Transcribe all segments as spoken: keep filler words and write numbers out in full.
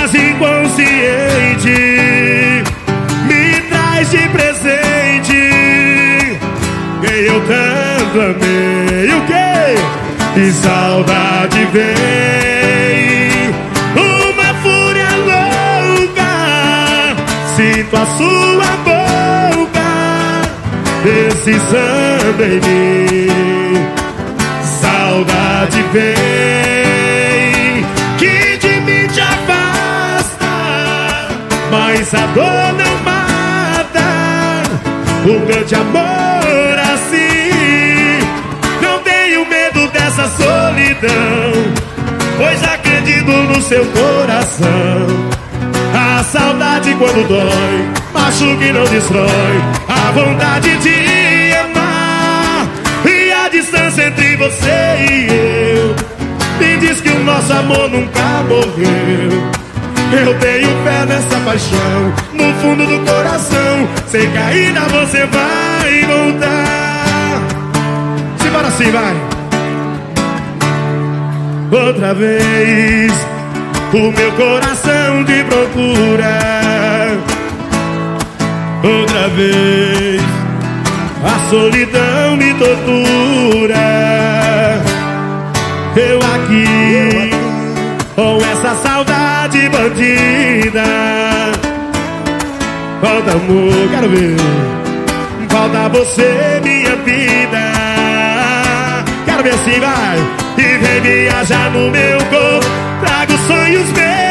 quase inconsciente, me traz de presente quem eu tanto amei. O quê? Que saudade vem, uma fúria louca, sinto a sua boca deslizando em mim. Saudade vem, que de mim te afasta, mas a dor não mata. Um grande amor assim, não tenho medo dessa solidão, pois acredito no seu coração. A saudade quando dói, machuca e não destrói a vontade de amar. E a distância entre você e eu me diz que o nosso amor nunca morreu. Eu tenho fé nessa paixão, no fundo do coração. Sem caída você vai voltar. Simbora assim, vai. Outra vez o meu coração te procura. Outra vez a solidão me tortura. Eu aqui com essa saudade bandida. Falta amor, quero ver. Falta você, minha vida. Quero ver assim, vai. E vem viajar no meu corpo, trago sonhos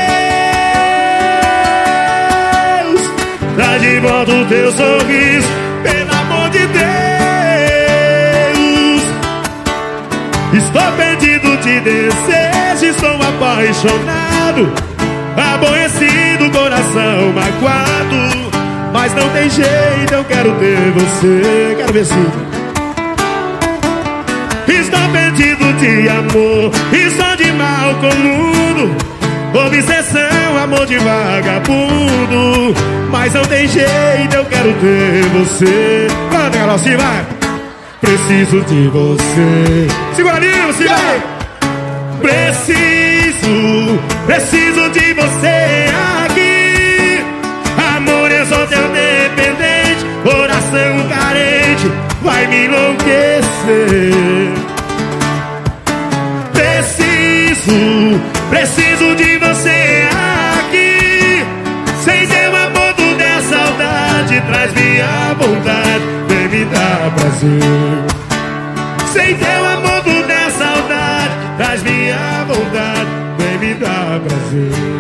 meus. Traz de volta o teu sorriso, pelo amor de Deus. Estou perdido, te desejo, estou apaixonado, aborrecido, coração magoado. Mas não tem jeito, eu quero ter você. Quero ver se estou perdido de amor, estou de mal com o mundo, obsessão, amor de vagabundo. Mas não tem jeito, eu quero ter você. Canta, Carolzinha, vai. Preciso de você. Segura ali, você vai. Preciso, preciso de você aqui. Amor, eu sou teu dependente, coração carente, vai me enlouquecer. Preciso, preciso de você aqui. Sem teu amor tudo é saudade, traz minha vontade, vem me dar prazer. Sem teu amor tudo é saudade, traz minha vontade, vem me dar prazer.